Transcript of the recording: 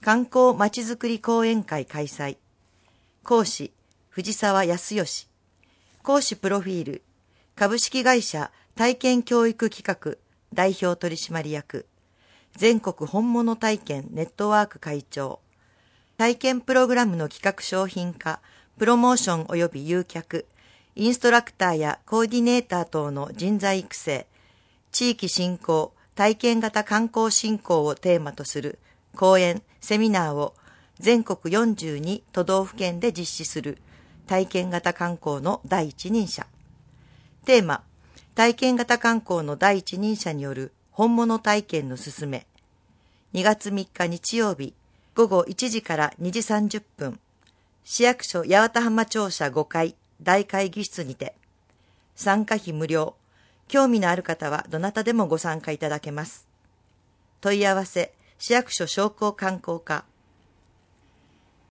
観光まちづくり講演会開催。講師、藤沢康義。講師プロフィール、株式会社体験教育企画代表取締役、全国本物体験ネットワーク会長、体験プログラムの企画商品化、プロモーション及び誘客、インストラクターやコーディネーター等の人材育成、地域振興、体験型観光振興をテーマとする講演、セミナーを全国42都道府県で実施する体験型観光の第一人者。テーマ、体験型観光の第一人者による本物体験のすすめ。2月3日日曜日、午後1時から2時30分、市役所八幡浜庁舎5階大会議室にて。参加費無料。興味のある方はどなたでもご参加いただけます。問い合わせ、市役所商工観光課